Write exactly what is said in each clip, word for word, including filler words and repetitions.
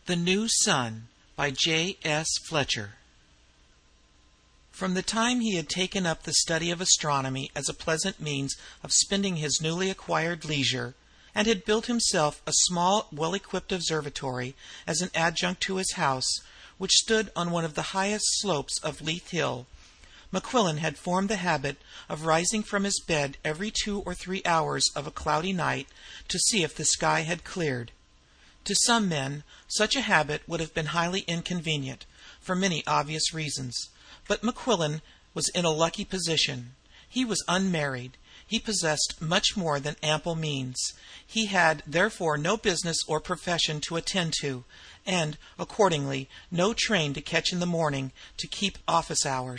The New Sun by J. S. Fletcher. From the time he had taken up the study of astronomy as a pleasant means of spending his newly acquired leisure, and had built himself a small, well-equipped observatory as an adjunct to his house, which stood on one of the highest slopes of Leith Hill, McQuillan had formed the habit of rising from his bed every two or three hours of a cloudy night to see if the sky had cleared. To some men such a habit would have been highly inconvenient, for many obvious reasons, but McQuillan was in a lucky position. He was unmarried. He possessed much more than ample means. He had therefore no business or profession to attend to, and accordingly no train to catch in the morning to keep office hours.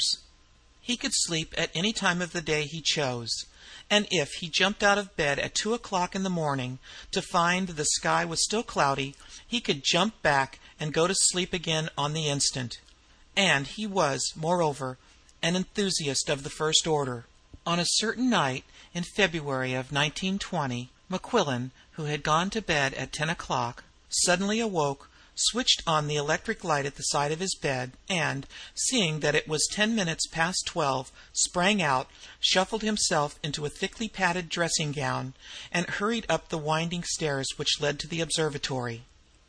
He could sleep at any time of the day he chose, and if he jumped out of bed at two o'clock in the morning to find the sky was still cloudy, he could jump back and go to sleep again on the instant. And he was, moreover, an enthusiast of the first order. On a certain night in February of nineteen twenty, McQuillan, who had gone to bed at ten o'clock, suddenly awoke, switched on the electric light at the side of his bed, and, seeing that it was ten minutes past twelve, sprang out, shuffled himself into a thickly padded dressing gown, and hurried up the winding stairs which led to the observatory.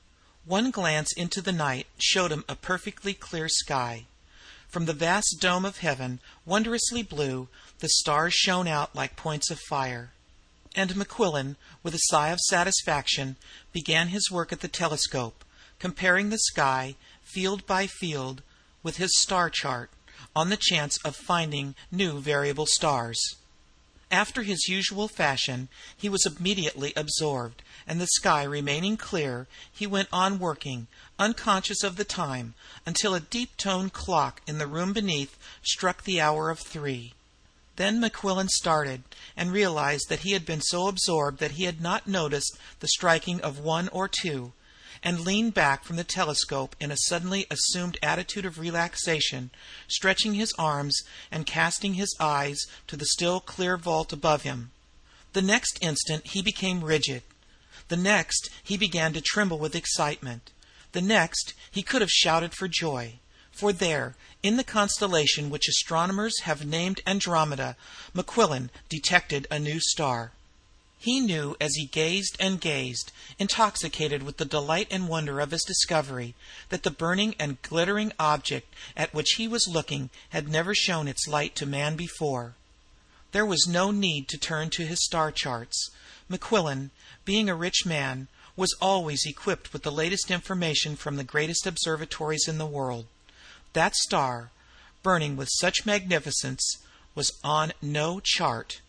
One glance into the night showed him a perfectly clear sky. From the vast dome of heaven, wondrously blue, the stars shone out like points of fire. And McQuillan, with a sigh of satisfaction, began his work at the telescope, comparing the sky, field by field, with his star chart, on the chance of finding new variable stars. After his usual fashion, he was immediately absorbed, and the sky remaining clear, he went on working, unconscious of the time, until a deep-toned clock in the room beneath struck the hour of three. Then McQuillan started, and realized that he had been so absorbed that he had not noticed the striking of one or two, and leaned back from the telescope in a suddenly assumed attitude of relaxation, stretching his arms and casting his eyes to the still clear vault above him. The next instant he became rigid. The next he began to tremble with excitement. The next he could have shouted for joy. For there, in the constellation which astronomers have named Andromeda, McQuillan detected a new star. He knew as he gazed and gazed, intoxicated with the delight and wonder of his discovery, that the burning and glittering object at which he was looking had never shown its light to man before. There was no need to turn to his star charts. McQuillan, being a rich man, was always equipped with the latest information from the greatest observatories in the world. That star, burning with such magnificence, was on no chart.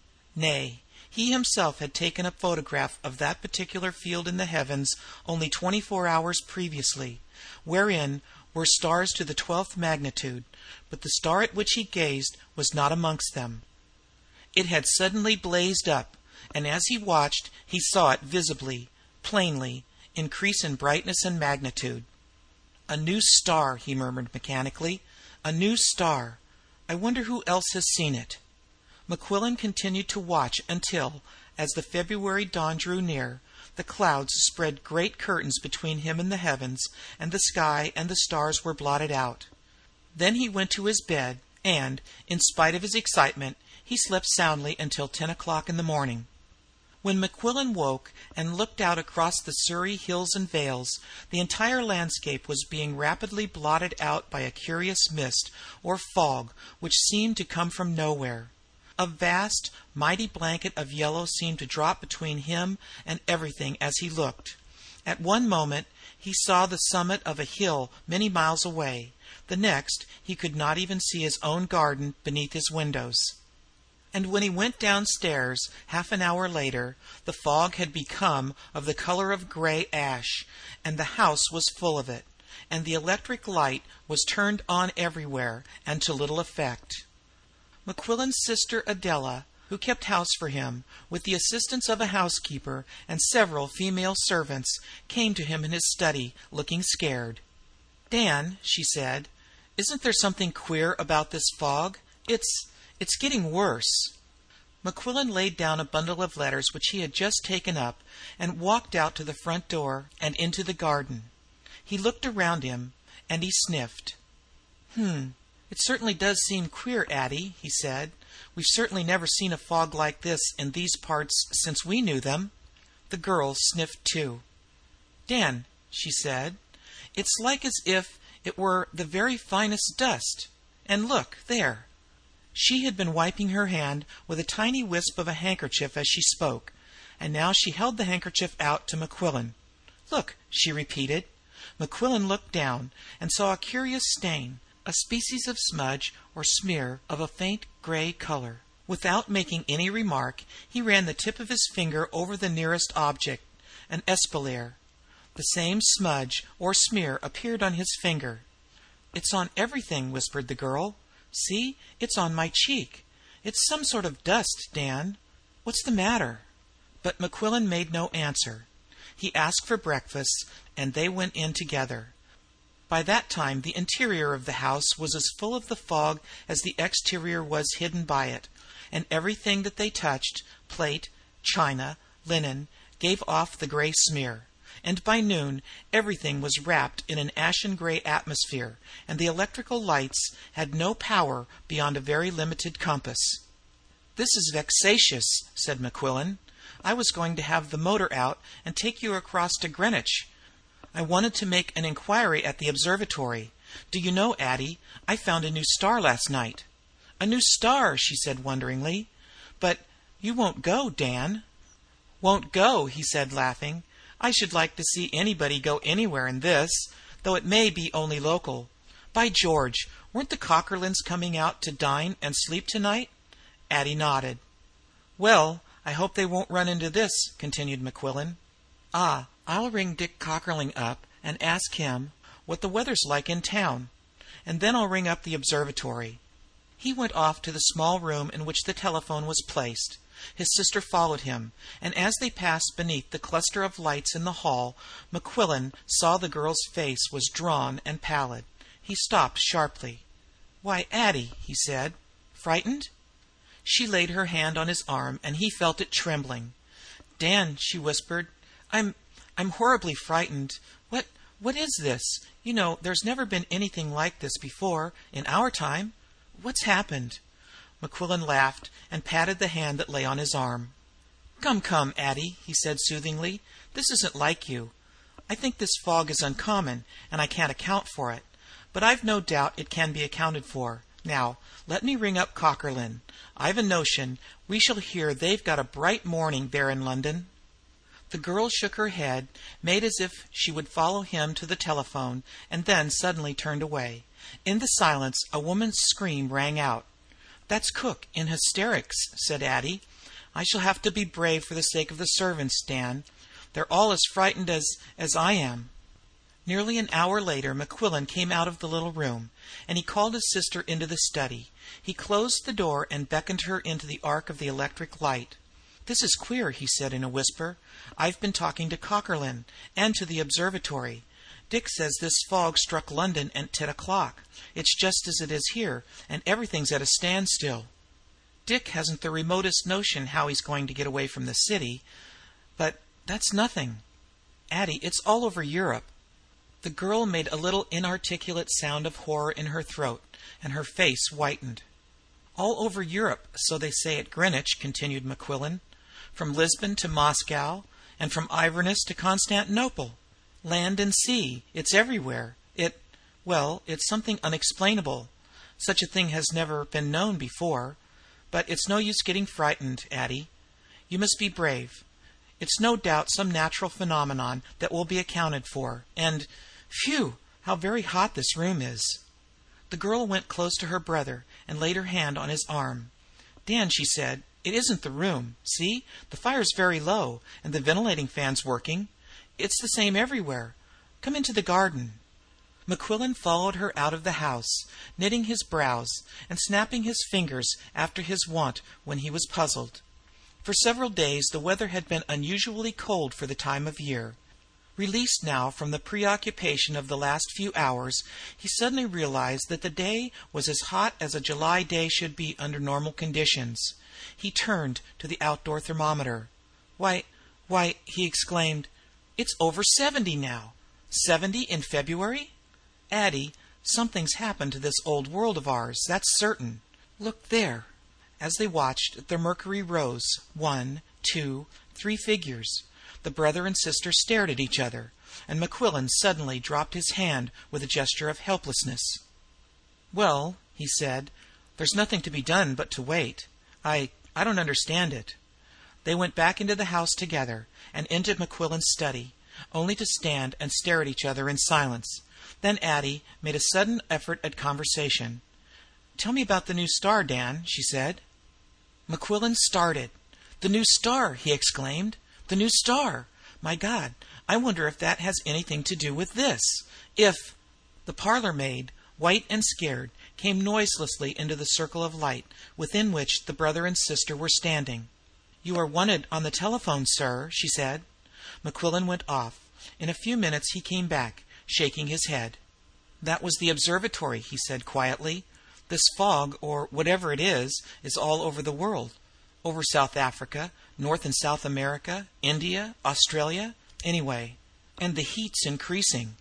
Nay, he himself had taken a photograph of that particular field in the heavens only twenty-four hours previously, wherein were stars to the twelfth magnitude, but the star at which he gazed was not amongst them. It had suddenly blazed up, and as he watched he saw it visibly, plainly, increase in brightness and magnitude. "A new star," he murmured mechanically. "A new star. I wonder who else has seen it." McQuillan continued to watch until, as the February dawn drew near, the clouds spread great curtains between him and the heavens, and the sky and the stars were blotted out. Then he went to his bed, and, in spite of his excitement, he slept soundly until ten o'clock in the morning. When McQuillan woke and looked out across the Surrey hills and vales, the entire landscape was being rapidly blotted out by a curious mist or fog which seemed to come from nowhere. A vast, mighty blanket of yellow seemed to drop between him and everything as he looked. At one moment he saw the summit of a hill many miles away. The next he could not even see his own garden beneath his windows. And when he went downstairs, half an hour later, the fog had become of the color of gray ash, and the house was full of it, and the electric light was turned on everywhere, and to little effect. McQuillan's sister Adela, who kept house for him, with the assistance of a housekeeper and several female servants, came to him in his study, looking scared. "Dan," she said, "isn't there something queer about this fog? It's it's getting worse." McQuillan laid down a bundle of letters which he had just taken up, and walked out to the front door and into the garden. He looked around him, and he sniffed. "Hmm, it certainly does seem queer, Addie," he said. "We've certainly never seen a fog like this in these parts since we knew them." The girl sniffed too. "Dan," she said, "it's like as if it were the very finest dust. And look there!" She had been wiping her hand with a tiny wisp of a handkerchief as she spoke, and now she held the handkerchief out to McQuillan. "Look," she repeated. McQuillan looked down, and saw a curious stain, a species of smudge or smear of a faint grey colour. Without making any remark, he ran the tip of his finger over the nearest object, an espalier. The same smudge or smear appeared on his finger. "It's on everything," whispered the girl. "See, it's on my cheek. It's some sort of dust, Dan. What's the matter?" But McQuillan made no answer. He asked for breakfast, and they went in together. By that time the interior of the house was as full of the fog as the exterior was hidden by it, and everything that they touched, plate, china, linen, gave off the grey smear. And by noon everything was wrapped in an ashen grey atmosphere, and the electrical lights had no power beyond a very limited compass. "This is vexatious," said McQuillan. "I was going to have the motor out and take you across to Greenwich. I wanted to make an inquiry at the observatory. Do you know, Addie, I found a new star last night." "A new star," she said wonderingly. "But you won't go, Dan." "Won't go," he said, laughing. "I should like to see anybody go anywhere in this, though it may be only local. By George, weren't the Cockerlynes coming out to dine and sleep tonight?" Addie nodded. "Well, I hope they won't run into this," continued McQuillan. "Ah, I'll ring Dick Cockerlyne up and ask him what the weather's like in town, and then I'll ring up the observatory." He went off to the small room in which the telephone was placed. His sister followed him, and as they passed beneath the cluster of lights in the hall, McQuillan saw the girl's face was drawn and pallid. He stopped sharply. "Why, Addie," he said. "Frightened?" She laid her hand on his arm, and he felt it trembling. "Dan," she whispered, I'm I'm horribly frightened. What what is this? You know, there's never been anything like this before, in our time. What's happened?" McQuillan laughed and patted the hand that lay on his arm. "Come, come, Addie," he said soothingly. "This isn't like you. I think this fog is uncommon, and I can't account for it. But I've no doubt it can be accounted for. Now, let me ring up Cockerlyne. I've a notion we shall hear they've got a bright morning there in London." The girl shook her head, made as if she would follow him to the telephone, and then suddenly turned away. In the silence a woman's scream rang out. "That's cook in hysterics," said Addie. "I shall have to be brave for the sake of the servants, Dan. They're all as frightened as as I am." Nearly an hour later McQuillan came out of the little room, and he called his sister into the study. He closed the door and beckoned her into the arc of the electric light. "This is queer," he said in a whisper. "I've been talking to Cockerlyne, and to the observatory. Dick says this fog struck London at ten o'clock. It's just as it is here, and everything's at a standstill. Dick hasn't the remotest notion how he's going to get away from the city. But that's nothing. Addie, it's all over Europe." The girl made a little inarticulate sound of horror in her throat, and her face whitened. "All over Europe, so they say at Greenwich," continued McQuillan. "From Lisbon to Moscow, and from Inverness to Constantinople. Land and sea, it's everywhere. It well, it's something unexplainable. Such a thing has never been known before. But it's no use getting frightened, Addie. You must be brave. It's no doubt some natural phenomenon that will be accounted for. And, phew, how very hot this room is." The girl went close to her brother and laid her hand on his arm. "Dan," she said, "it isn't the room. See, the fire's very low, and the ventilating fan's working. It's the same everywhere. Come into the garden." McQuillan followed her out of the house, knitting his brows, and snapping his fingers after his wont when he was puzzled. For several days the weather had been unusually cold for the time of year. Released now from the preoccupation of the last few hours, he suddenly realized that the day was as hot as a July day should be under normal conditions. He turned to the outdoor thermometer. "Why, why," he exclaimed, "it's over seventy now. Seventy in February? Addie, something's happened to this old world of ours, that's certain. Look there." As they watched, the mercury rose, one, two, three figures. The brother and sister stared at each other, and McQuillan suddenly dropped his hand with a gesture of helplessness. "Well," he said, "there's nothing to be done but to wait. I I don't understand it." They went back into the house together, and into McQuillan's study, only to stand and stare at each other in silence. Then Addie made a sudden effort at conversation. "Tell me about the new star, Dan," she said. McQuillan started. "The new star!" he exclaimed. "The new star! My God, I wonder if that has anything to do with this. If—" The parlor maid, white and scared, came noiselessly into the circle of light within which the brother and sister were standing. "You are wanted on the telephone, sir," she said. McQuillan went off. In a few minutes he came back, shaking his head. "That was the observatory," he said quietly. "This fog, or whatever it is, is all over the world. Over South Africa, North and South America, India, Australia, anyway. And the heat's increasing."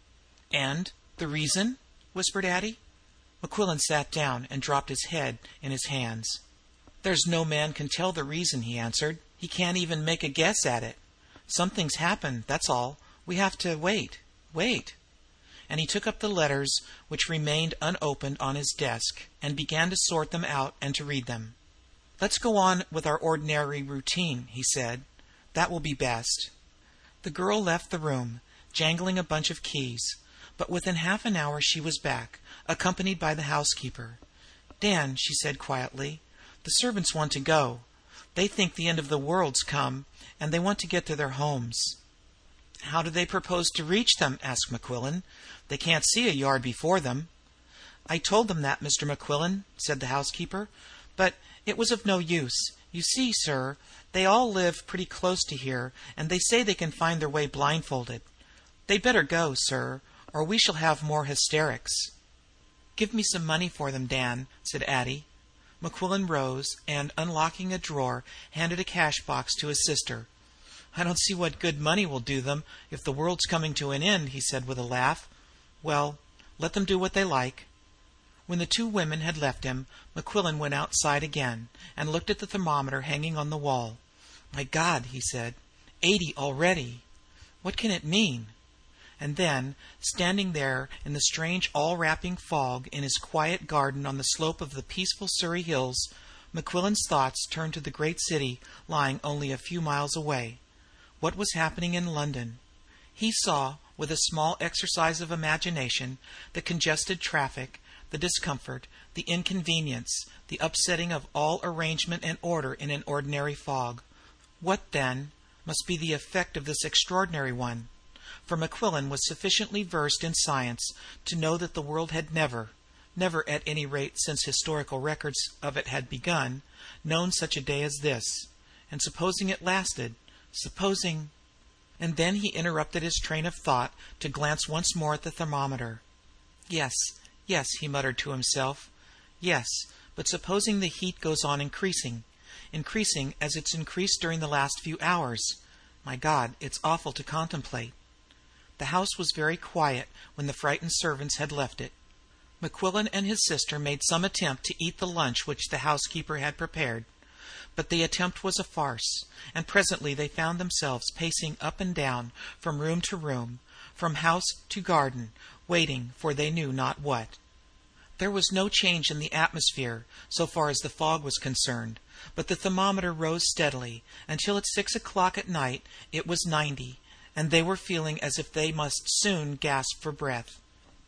"And the reason?" whispered Addie. McQuillan sat down and dropped his head in his hands. "There's no man can tell the reason," he answered. "He can't even make a guess at it. Something's happened, that's all. We have to wait, wait." And he took up the letters which remained unopened on his desk, and began to sort them out and to read them. "Let's go on with our ordinary routine," he said. "That will be best." The girl left the room, jangling a bunch of keys, but within half an hour she was back, accompanied by the housekeeper. "Dan," she said quietly, "the servants want to go. They think the end of the world's come, and they want to get to their homes." "How do they propose to reach them?" asked McQuillan. "They can't see a yard before them." "I told them that, Mister McQuillan," said the housekeeper, "but it was of no use. You see, sir, they all live pretty close to here, and they say they can find their way blindfolded. They'd better go, sir, or we shall have more hysterics." "Give me some money for them, Dan," said Addie. McQuillan rose, and, unlocking a drawer, handed a cash box to his sister. "I don't see what good money will do them if the world's coming to an end," he said with a laugh. "Well, let them do what they like." When the two women had left him, McQuillan went outside again, and looked at the thermometer hanging on the wall. "My God," he said, "eighty already! What can it mean?" And then, standing there in the strange all-wrapping fog in his quiet garden on the slope of the peaceful Surrey hills, McQuillan's thoughts turned to the great city lying only a few miles away. What was happening in London? He saw, with a small exercise of imagination, the congested traffic, the discomfort, the inconvenience, the upsetting of all arrangement and order in an ordinary fog. What, then, must be the effect of this extraordinary one? For McQuillan was sufficiently versed in science to know that the world had never, never at any rate since historical records of it had begun, known such a day as this. And supposing it lasted, supposing... And then he interrupted his train of thought to glance once more at the thermometer. "Yes, yes," he muttered to himself. "Yes, but supposing the heat goes on increasing, increasing as it's increased during the last few hours. My God, it's awful to contemplate." The house was very quiet when the frightened servants had left it. McQuillan and his sister made some attempt to eat the lunch which the housekeeper had prepared. But the attempt was a farce, and presently they found themselves pacing up and down, from room to room, from house to garden, waiting for they knew not what. There was no change in the atmosphere, so far as the fog was concerned, but the thermometer rose steadily, until at six o'clock at night it was ninety, and they were feeling as if they must soon gasp for breath.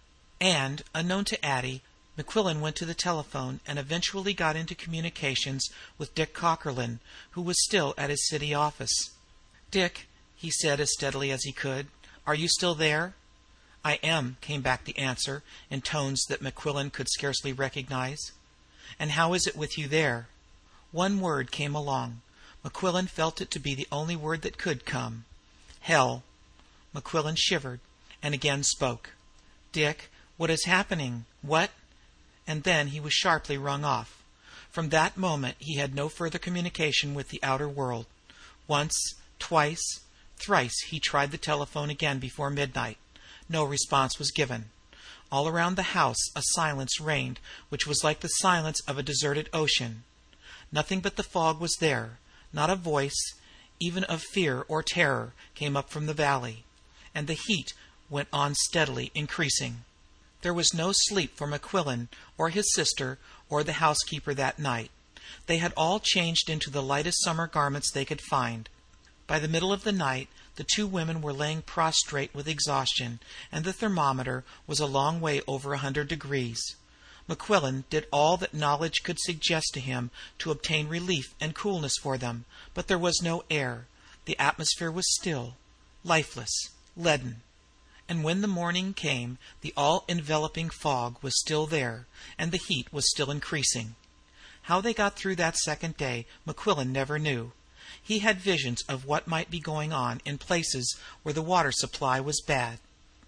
And, unknown to Addie, McQuillan went to the telephone and eventually got into communications with Dick Cockerlyne, who was still at his city office. "Dick," he said as steadily as he could, "are you still there?" "I am," came back the answer, in tones that McQuillan could scarcely recognize. "And how is it with you there?" One word came along. McQuillan felt it to be the only word that could come. "Hell." McQuillan shivered, and again spoke. "Dick, what is happening? What—" And then he was sharply rung off. From that moment he had no further communication with the outer world. Once, twice, thrice he tried the telephone again before midnight, No response was given. All around the house a silence reigned which was like the silence of a deserted ocean. Nothing but the fog was there. Not a voice, even of fear or terror, came up from the valley. And the heat went on steadily increasing. There was no sleep for McQuillan or his sister or the housekeeper that night. They had all changed into the lightest summer garments they could find. By the middle of the night the two women were laying prostrate with exhaustion, and the thermometer was a long way over a hundred degrees. McQuillan did all that knowledge could suggest to him to obtain relief and coolness for them, but there was no air. The atmosphere was still, lifeless, leaden. And when the morning came the all-enveloping fog was still there, and the heat was still increasing. How they got through that second day McQuillan never knew. He had visions of what might be going on in places where the water supply was bad.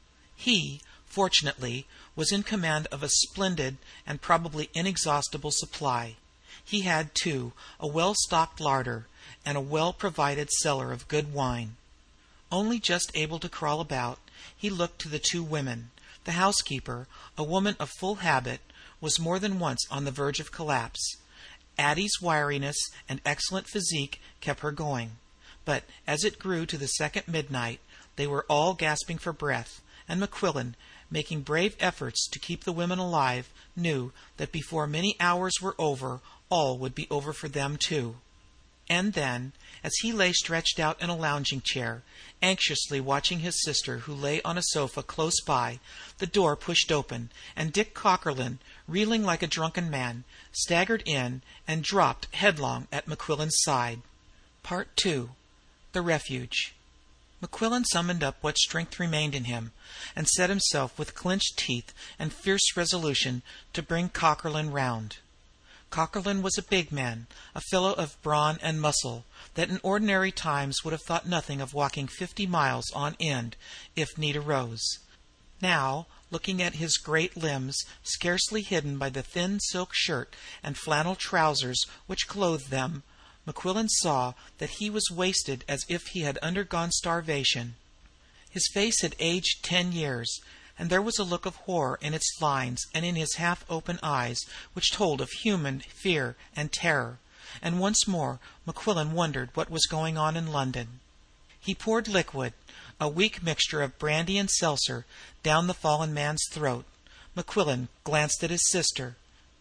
He, fortunately, was in command of a splendid and probably inexhaustible supply. He had, too, a well-stocked larder and a well-provided cellar of good wine. Only just able to crawl about, he looked to the two women. The housekeeper, a woman of full habit, was more than once on the verge of collapse. Addie's wiriness and excellent physique kept her going. But as it grew to the second midnight, they were all gasping for breath, and McQuillan, making brave efforts to keep the women alive, knew that before many hours were over all would be over for them too. And then, as he lay stretched out in a lounging chair, anxiously watching his sister who lay on a sofa close by, the door pushed open, and Dick Cockerlyne, reeling like a drunken man, staggered in and dropped headlong at McQuillan's side. Part two. The Refuge. McQuillan summoned up what strength remained in him, and set himself with clenched teeth and fierce resolution to bring Cockerlyne round. Cockerlyne was a big man, a fellow of brawn and muscle, that in ordinary times would have thought nothing of walking fifty miles on end, if need arose. Now, looking at his great limbs, scarcely hidden by the thin silk shirt and flannel trousers which clothed them, McQuillan saw that he was wasted as if he had undergone starvation. His face had aged ten years, and there was a look of horror in its lines and in his half-open eyes which told of human fear and terror, and once more McQuillan wondered what was going on in London. He poured liquid, a weak mixture of brandy and seltzer, down the fallen man's throat. McQuillan glanced at his sister.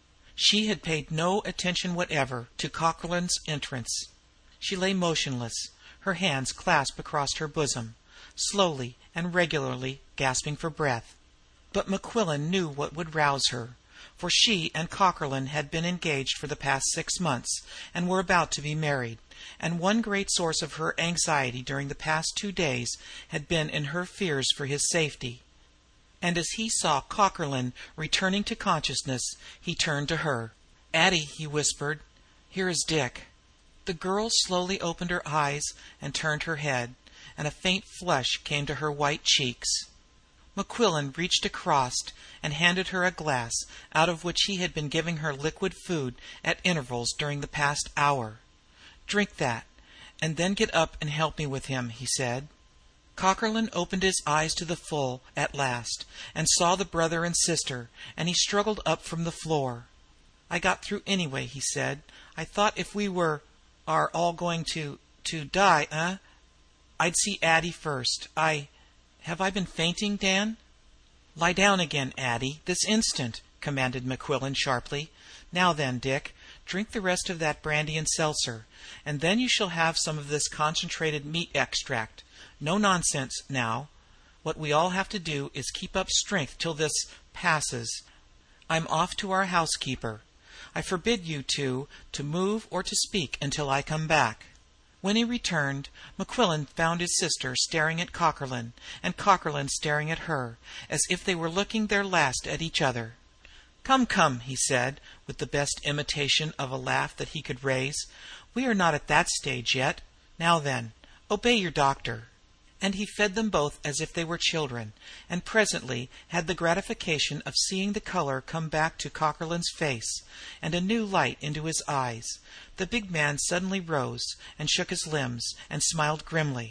She had paid no attention whatever to Cockerlyne's entrance. She lay motionless, her hands clasped across her bosom, slowly and regularly gasping for breath. But McQuillan knew what would rouse her, for she and Cockerlyne had been engaged for the past six months, and were about to be married, and one great source of her anxiety during the past two days had been in her fears for his safety. And as he saw Cockerlyne returning to consciousness, he turned to her. "Addie," he whispered, "here is Dick." The girl slowly opened her eyes and turned her head, and a faint flush came to her white cheeks. McQuillan reached across and handed her a glass, out of which he had been giving her liquid food at intervals during the past hour. "Drink that, and then get up and help me with him," he said. Cockerlyne opened his eyes to the full at last, and saw the brother and sister, and he struggled up from the floor. "I got through anyway," he said. "I thought if we were are all going to to die, eh? I'd see Addie first. I have I been fainting, Dan?" "Lie down again, Addie, this instant," commanded McQuillan sharply. "Now then, Dick, drink the rest of that brandy and seltzer, and then you shall have some of this concentrated meat extract. No nonsense, now. What we all have to do is keep up strength till this passes. I'm off to our housekeeper. I forbid you two to move or to speak until I come back." When he returned, McQuillan found his sister staring at Cockerlyne, and Cockerlyne staring at her, as if they were looking their last at each other. "Come, come," he said, with the best imitation of a laugh that he could raise. "We are not at that stage yet. Now then, obey your doctor." And he fed them both as if they were children, and presently had the gratification of seeing the color come back to Cockerlyne's face, and a new light into his eyes. The big man suddenly rose, and shook his limbs, and smiled grimly.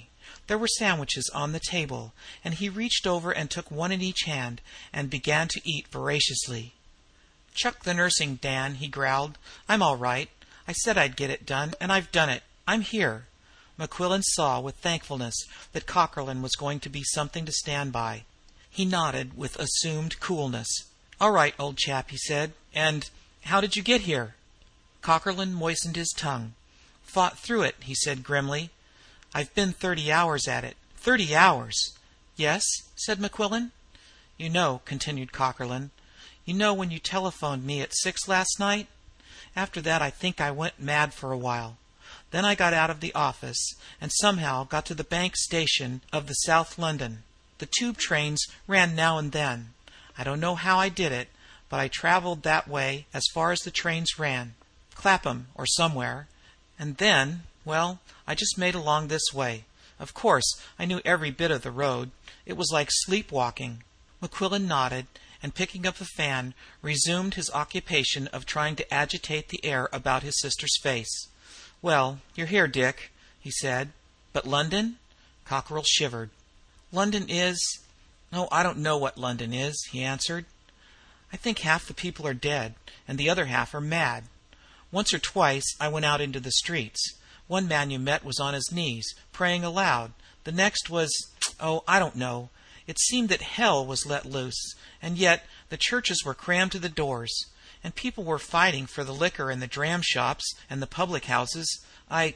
There were sandwiches on the table, and he reached over and took one in each hand and began to eat voraciously. "Chuck the nursing, Dan," he growled. "I'm all right. I said I'd get it done, and I've done it. I'm here." McQuillan saw with thankfulness that Cockerlyne was going to be something to stand by. He nodded with assumed coolness. "All right, old chap," he said. "And how did you get here?" Cockerlyne moistened his tongue. "Fought through it," he said grimly. "I've been thirty hours at it." "Thirty hours?" "Yes," said McQuillan. "You know," continued Cockerlyne, "you know when you telephoned me at six last night? After that I think I went mad for a while. Then I got out of the office, and somehow got to the Bank station of the South London. The tube trains ran now and then. I don't know how I did it, but I travelled that way as far as the trains ran, Clapham or somewhere, and then, well, I just made along this way. Of course, I knew every bit of the road. It was like sleepwalking." McQuillan nodded, and picking up the fan, resumed his occupation of trying to agitate the air about his sister's face. "Well, you're here, Dick," he said. "But London?" Cockerell shivered. "London is oh, I don't know what London is," he answered. "I think half the people are dead, and the other half are mad. Once or twice I went out into the streets. One man you met was on his knees, praying aloud. The next was oh, I don't know. It seemed that hell was let loose, and yet the churches were crammed to the doors, and people were fighting for the liquor in the dram shops and the public houses. I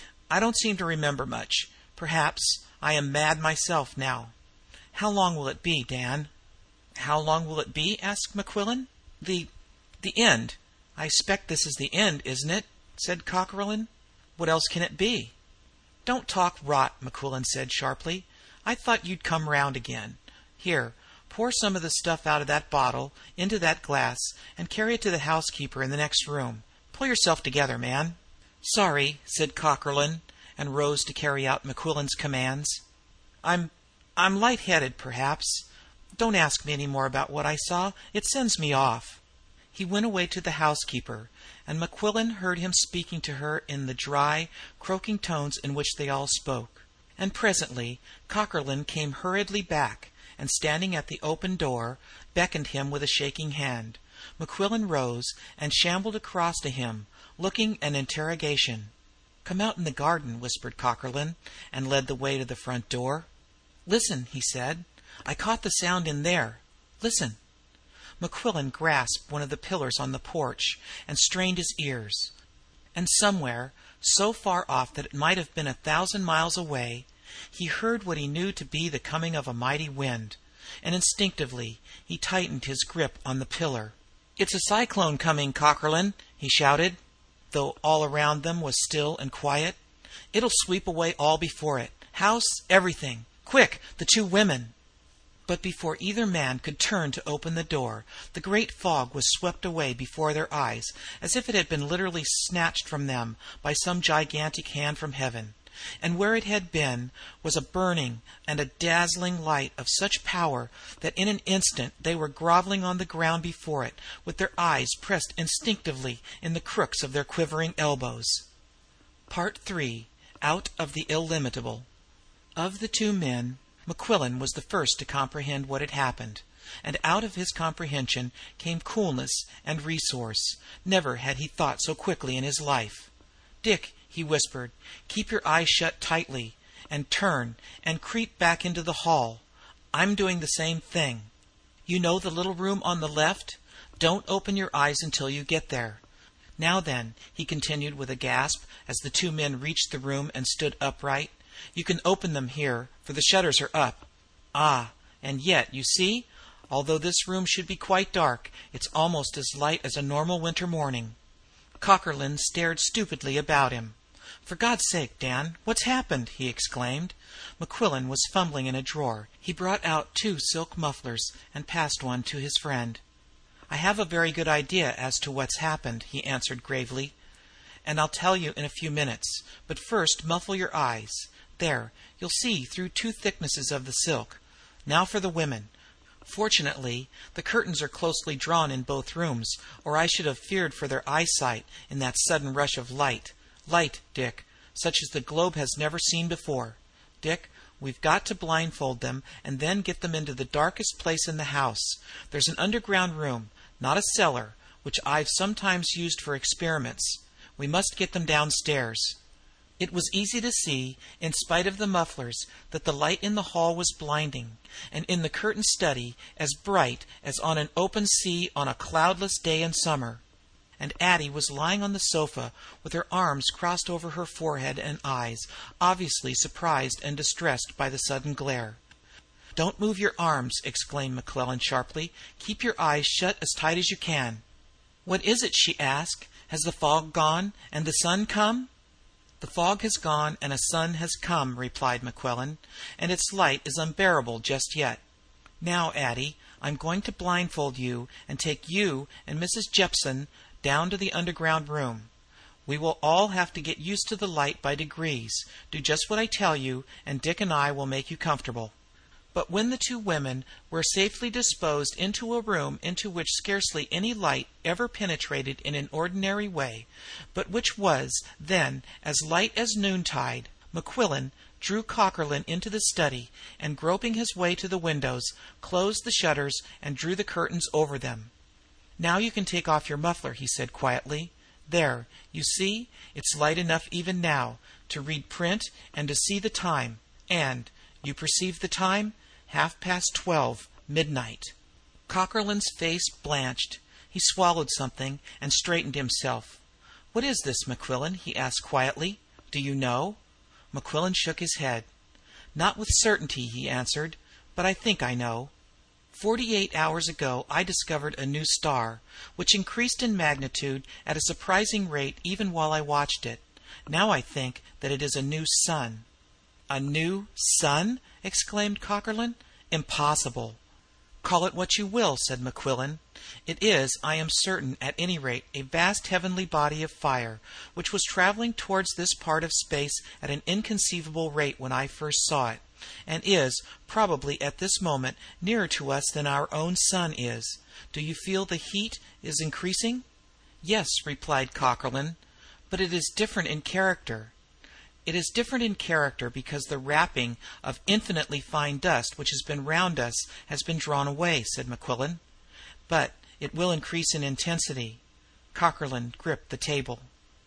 I don't seem to remember much. Perhaps I am mad myself now. How long will it be, Dan?" "How long will it be?" asked McQuillan. The the end. I expect this is the end, isn't it?" said Cockerlyne. "What else can it be?" "Don't talk rot," McQuillan said sharply. "I thought you'd come round again. Here, pour some of the stuff out of that bottle into that glass, and carry it to the housekeeper in the next room. Pull yourself together, man." "Sorry," said Cockerlyne, and rose to carry out McQuillan's commands. I'm I'm light-headed, perhaps. Don't ask me any more about what I saw. It sends me off." He went away to the housekeeper, and McQuillan heard him speaking to her in the dry, croaking tones in which they all spoke. And presently Cockerlyne came hurriedly back, and standing at the open door, beckoned him with a shaking hand. McQuillan rose and shambled across to him, looking an interrogation. "Come out in the garden," whispered Cockerlyne, and led the way to the front door. "Listen," he said. "I caught the sound in there. Listen." McQuillan grasped one of the pillars on the porch and strained his ears. And somewhere, so far off that it might have been a thousand miles away, he heard what he knew to be the coming of a mighty wind, and instinctively he tightened his grip on the pillar. "It's a cyclone coming, Cockerlyne," he shouted, though all around them was still and quiet. "It'll sweep away all before it. House, everything. Quick, the two women." But before either man could turn to open the door, the great fog was swept away before their eyes, as if it had been literally snatched from them by some gigantic hand from heaven, and where it had been was a burning and a dazzling light of such power that in an instant they were grovelling on the ground before it, with their eyes pressed instinctively in the crooks of their quivering elbows. Part three. Out of the Illimitable. Of the two men, McQuillan was the first to comprehend what had happened, and out of his comprehension came coolness and resource. Never had he thought so quickly in his life. "Dick," he whispered, "keep your eyes shut tightly, and turn and creep back into the hall. I'm doing the same thing. You know the little room on the left? Don't open your eyes until you get there. Now then," he continued with a gasp, as the two men reached the room and stood upright, "you can open them here, for the shutters are up. Ah, and yet, you see, although this room should be quite dark, it's almost as light as a normal winter morning." Cockerlyne stared stupidly about him. "For God's sake, Dan, what's happened?" he exclaimed. McQuillan was fumbling in a drawer. He brought out two silk mufflers and passed one to his friend. "I have a very good idea as to what's happened," he answered gravely, "and I'll tell you in a few minutes. But first muffle your eyes. There, you'll see through two thicknesses of the silk. Now for the women. Fortunately, the curtains are closely drawn in both rooms, or I should have feared for their eyesight in that sudden rush of light. Light, Dick, such as the globe has never seen before. Dick, We've got to blindfold them and then get them into the darkest place in the house. There's an underground room, not a cellar, which I've sometimes used for experiments. We must get them downstairs." It was easy to see, in spite of the mufflers, that the light in the hall was blinding, and in the curtained study as bright as on an open sea on a cloudless day in summer. And Addie was lying on the sofa with her arms crossed over her forehead and eyes, obviously surprised and distressed by the sudden glare. "Don't move your arms," exclaimed McClellan sharply. "Keep your eyes shut as tight as you can." "What is it?" she asked. "Has the fog gone and the sun come?" "The fog has gone and a sun has come," replied McClellan, "and its light is unbearable just yet. Now, Addie, I'm going to blindfold you and take you and Missus Jepson down to the underground room. We will all have to get used to the light by degrees. Do just what I tell you, and Dick and I will make you comfortable." But when the two women were safely disposed into a room into which scarcely any light ever penetrated in an ordinary way, but which was then as light as noontide, McQuillan drew Cockerlyne into the study, and groping his way to the windows, closed the shutters and drew the curtains over them. "Now you can take off your muffler," he said quietly. "There, you see, it's light enough even now to read print and to see the time, and you perceive the time? Half past twelve, midnight." Cockerlyne's face blanched. He swallowed something and straightened himself. "What is this, McQuillan?" he asked quietly. "Do you know?" McQuillan shook his head. "Not with certainty," he answered, "but I think I know. Forty-eight hours ago I discovered a new star, which increased in magnitude at a surprising rate even while I watched it. Now I think that it is a new sun." "A new sun?" exclaimed Cockerlyne. "Impossible." "Call it what you will," said McQuillan. "It is, I am certain, at any rate, a vast heavenly body of fire, which was traveling towards this part of space at an inconceivable rate when I first saw it, and is, probably at this moment, nearer to us than our own sun is. Do you feel the heat is increasing?" "Yes," replied Cockerlyne, "but it is different in character." "It is different in character because the wrapping of infinitely fine dust which has been round us has been drawn away," said McQuillan. "But it will increase in intensity." Cockerlyne gripped the table.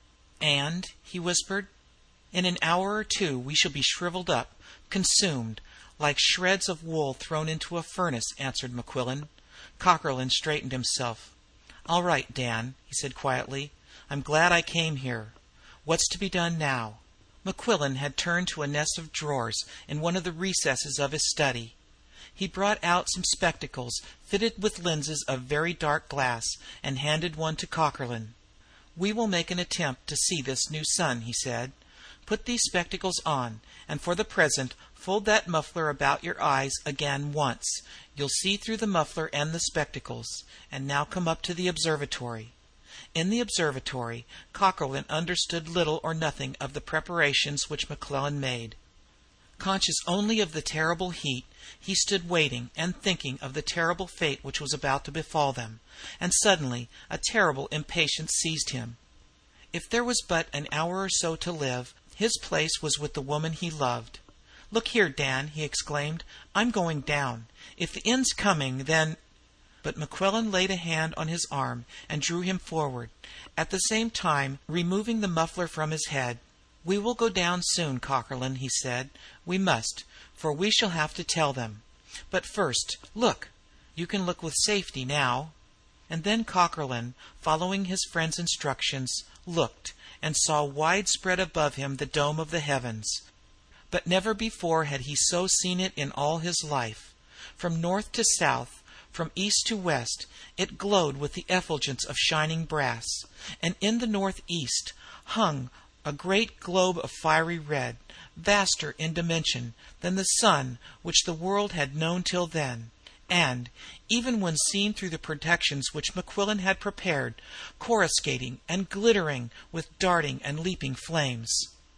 "And," he whispered, "in an hour or two we shall be shriveled up, consumed, like shreds of wool thrown into a furnace," answered McQuillan. Cockerlyne straightened himself. "All right, Dan," he said quietly. "I'm glad I came here. What's to be done now?" McQuillan had turned to a nest of drawers in one of the recesses of his study. He brought out some spectacles fitted with lenses of very dark glass, and handed one to Cockerlyne. "We will make an attempt to see this new sun," he said. "Put these spectacles on, and for the present fold that muffler about your eyes again once. You'll see through the muffler and the spectacles. And now come up to the observatory." In the observatory, Cockerlyne understood little or nothing of the preparations which McClellan made. Conscious only of the terrible heat, he stood waiting and thinking of the terrible fate which was about to befall them, and suddenly a terrible impatience seized him. If there was but an hour or so to live, his place was with the woman he loved. "Look here, Dan," he exclaimed, "I'm going down. If the end's coming, then—" But McClellan laid a hand on his arm and drew him forward, at the same time removing the muffler from his head. "We will go down soon, Cockerlyne," he said. "We must, for we shall have to tell them. But first, look! You can look with safety now." And then Cockerlyne, following his friend's instructions, looked, and saw wide spread above him the dome of the heavens. But never before had he so seen it in all his life. From north to south, from east to west, it glowed with the effulgence of shining brass, and in the northeast hung a great globe of fiery red, vaster in dimension than the sun which the world had known till then, and, even when seen through the protections which McQuillan had prepared, coruscating and glittering with darting and leaping flames.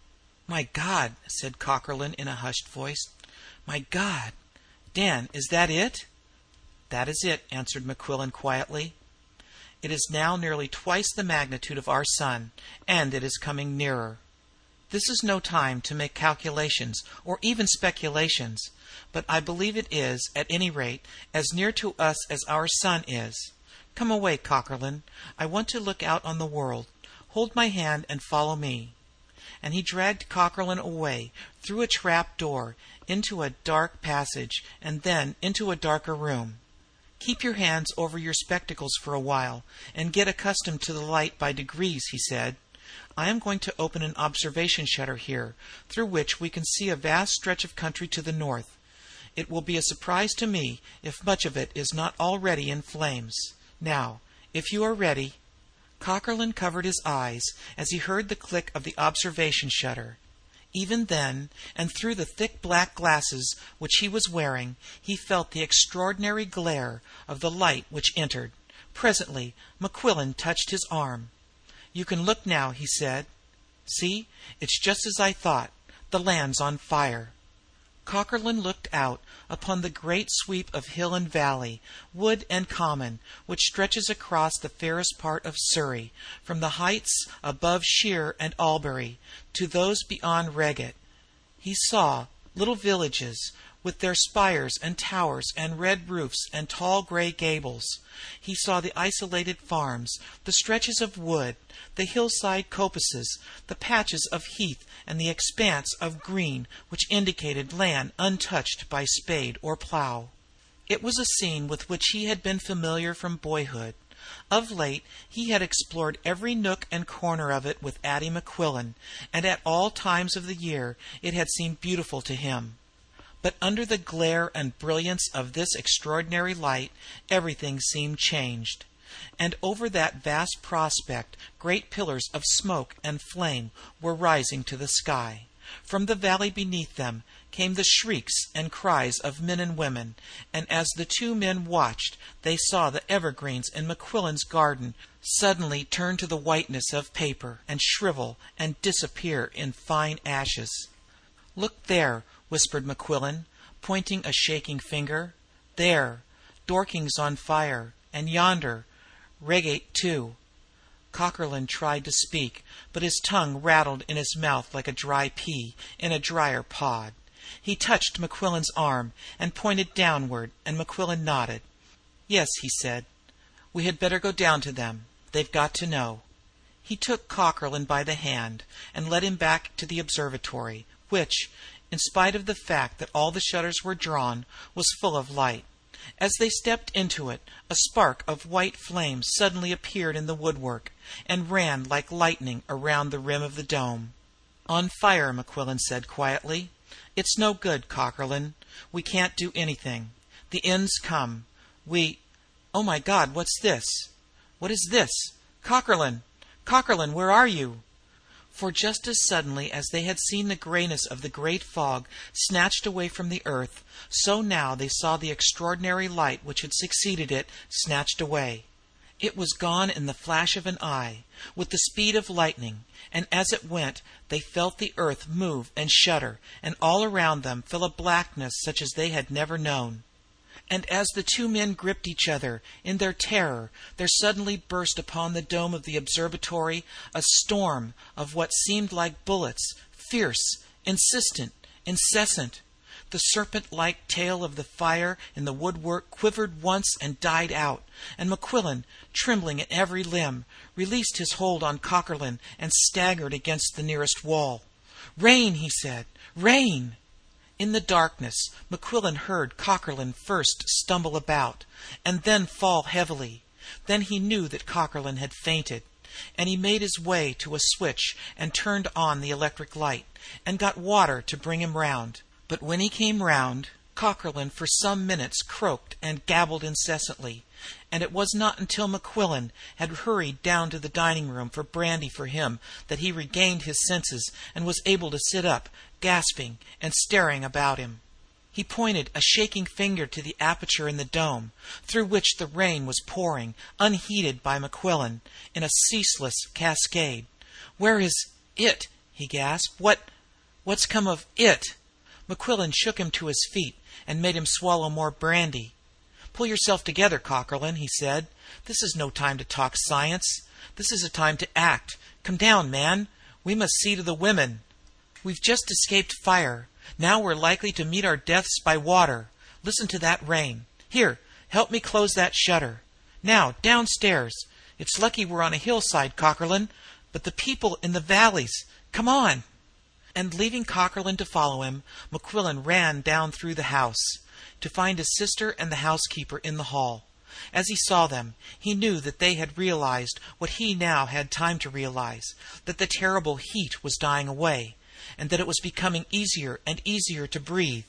"My God!" said Cockerlyne in a hushed voice. "My God! Dan, is that it?" "That is it," answered McQuillan quietly. "It is now nearly twice the magnitude of our sun, and it is coming nearer." This is no time to make calculations or even speculations, but I believe it is, at any rate, as near to us as our sun is. Come away, Cockerlyne. I want to look out on the world. Hold my hand and follow me." And he dragged Cockerlyne away, through a trap door, into a dark passage, and then into a darker room. "Keep your hands over your spectacles for a while, and get accustomed to the light by degrees," he said. "I am going to open an observation shutter here, through which we can see a vast stretch of country to the north. It will be a surprise to me if much of it is not already in flames. Now, if you are ready." Cockerlyne covered his eyes as he heard the click of the observation shutter. Even then, and through the thick black glasses which he was wearing, he felt the extraordinary glare of the light which entered. Presently McQuillan touched his arm. "You can look now," he said. "See, it's just as I thought. The land's on fire." Cockerlyne looked out upon the great sweep of hill and valley, wood and common, which stretches across the fairest part of Surrey, from the heights above Shere and Albury to those beyond Reigate. He saw little villages, with their spires and towers and red roofs and tall grey gables. He saw the isolated farms, the stretches of wood, the hillside coppices, the patches of heath, and the expanse of green which indicated land untouched by spade or plough. It was a scene with which he had been familiar from boyhood. Of late he had explored every nook and corner of it with Addie McQuillan, and at all times of the year it had seemed beautiful to him. But under the glare and brilliance of this extraordinary light everything seemed changed, and over that vast prospect great pillars of smoke and flame were rising to the sky. From the valley beneath them came the shrieks and cries of men and women, and as the two men watched they saw the evergreens in McQuillan's garden suddenly turn to the whiteness of paper, and shrivel and disappear in fine ashes. "Look there," whispered McQuillan, pointing a shaking finger. "There, Dorking's on fire, and yonder, Reigate too." Cockerlyne tried to speak, but his tongue rattled in his mouth like a dry pea in a drier pod. He touched McQuillan's arm and pointed downward, and McQuillan nodded. "Yes," he said, "we had better go down to them. They've got to know." He took Cockerlyne by the hand and led him back to the observatory, which, in spite of the fact that all the shutters were drawn, was full of light. As they stepped into it, a spark of white flame suddenly appeared in the woodwork, and ran like lightning around the rim of the dome. "On fire," McQuillan said quietly. "It's no good, Cockerlyne. We can't do anything. The end's come. We... Oh, my God, what's this? What is this? Cockerlyne! Cockerlyne, where are you?" For just as suddenly as they had seen the greyness of the great fog snatched away from the earth, so now they saw the extraordinary light which had succeeded it snatched away. It was gone in the flash of an eye, with the speed of lightning, and as it went they felt the earth move and shudder, and all around them fell a blackness such as they had never known. And as the two men gripped each other in their terror, there suddenly burst upon the dome of the observatory a storm of what seemed like bullets, fierce, insistent, incessant. The serpent-like tail of the fire in the woodwork quivered once and died out, and McQuillan, trembling in every limb, released his hold on Cockerlyne and staggered against the nearest wall. "Rain!" he said. "Rain!" In the darkness McQuillan heard Cockerlyne first stumble about, and then fall heavily. Then he knew that Cockerlyne had fainted, and he made his way to a switch and turned on the electric light, and got water to bring him round. But when he came round, Cockerlyne for some minutes croaked and gabbled incessantly, and it was not until McQuillan had hurried down to the dining room for brandy for him that he regained his senses and was able to sit up, gasping and staring about him. He pointed a shaking finger to the aperture in the dome, through which the rain was pouring, unheeded by McQuillan, in a ceaseless cascade. "Where is it?" he gasped. "What, what's come of it?" McQuillan shook him to his feet and made him swallow more brandy. "Pull yourself together, Cockerlyne," he said. "This is no time to talk science. This is a time to act. Come down, man. We must see to the women." We've just escaped fire. Now we're likely to meet our deaths by water. Listen to that rain. Here, help me close that shutter. Now, downstairs. It's lucky we're on a hillside, Cockerlyne, but the people in the valleys. Come on!" And leaving Cockerlyne to follow him, McQuillan ran down through the house, to find his sister and the housekeeper in the hall. As he saw them, he knew that they had realized what he now had time to realize, that the terrible heat was dying away, and that it was becoming easier and easier to breathe.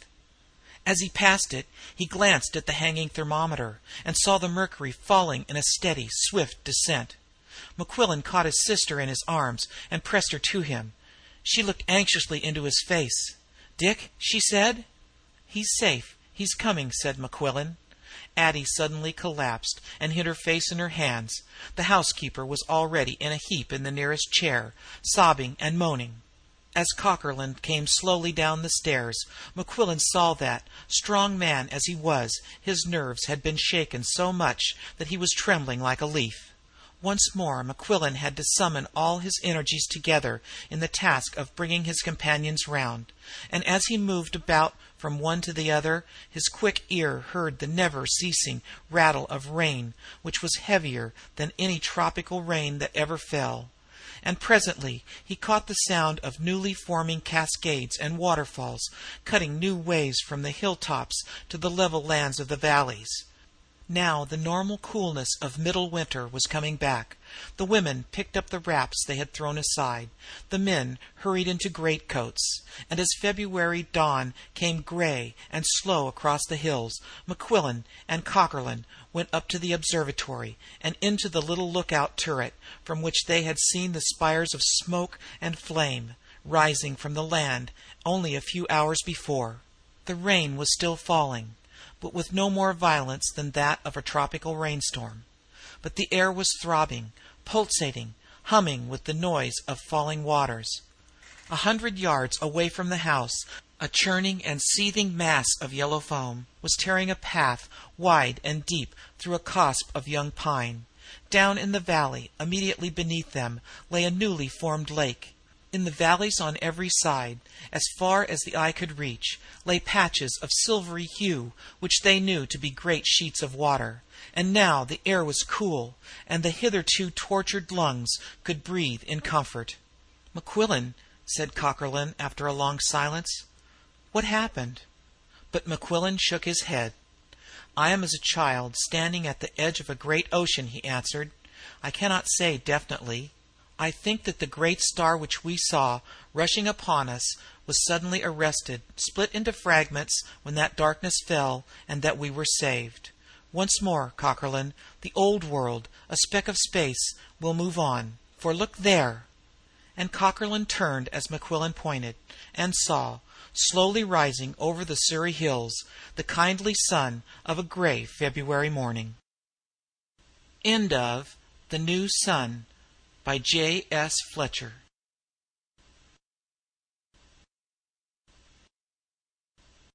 As he passed it, he glanced at the hanging thermometer, and saw the mercury falling in a steady, swift descent. McQuillan caught his sister in his arms and pressed her to him. She looked anxiously into his face. "Dick," she said. "He's safe. He's coming," said McQuillan. Addie suddenly collapsed and hid her face in her hands. The housekeeper was already in a heap in the nearest chair, sobbing and moaning. As Cockerlyne came slowly down the stairs, McQuillan saw that, strong man as he was, his nerves had been shaken so much that he was trembling like a leaf. Once more McQuillan had to summon all his energies together in the task of bringing his companions round, and as he moved about from one to the other, his quick ear heard the never-ceasing rattle of rain, which was heavier than any tropical rain that ever fell. And presently he caught the sound of newly forming cascades and waterfalls, cutting new ways from the hilltops to the level lands of the valleys. Now the normal coolness of middle winter was coming back. The women picked up the wraps they had thrown aside. The men hurried into greatcoats. And as February dawn came grey and slow across the hills, McQuillan and Cockerlyne went up to the observatory and into the little lookout turret, from which they had seen the spires of smoke and flame rising from the land only a few hours before. The rain was still falling, but with no more violence than that of a tropical rainstorm. But the air was throbbing, pulsating, humming with the noise of falling waters. A hundred yards away from the house, a churning and seething mass of yellow foam was tearing a path wide and deep through a copse of young pine. Down in the valley, immediately beneath them, lay a newly formed lake. In the valleys on every side, as far as the eye could reach, lay patches of silvery hue which they knew to be great sheets of water. And now the air was cool, and the hitherto tortured lungs could breathe in comfort. "McQuillan," said Cockerlyne after a long silence, "what happened?" But McQuillan shook his head. "I am as a child standing at the edge of a great ocean," he answered. "I cannot say definitely. I think that the great star which we saw rushing upon us was suddenly arrested, split into fragments when that darkness fell, and that we were saved. Once more, Cockerlyne, the old world, a speck of space, will move on. For look there!" And Cockerlyne turned as McQuillan pointed, and saw, slowly rising over the Surrey hills, the kindly sun of a grey February morning. End of The New Sun, by J. S. Fletcher.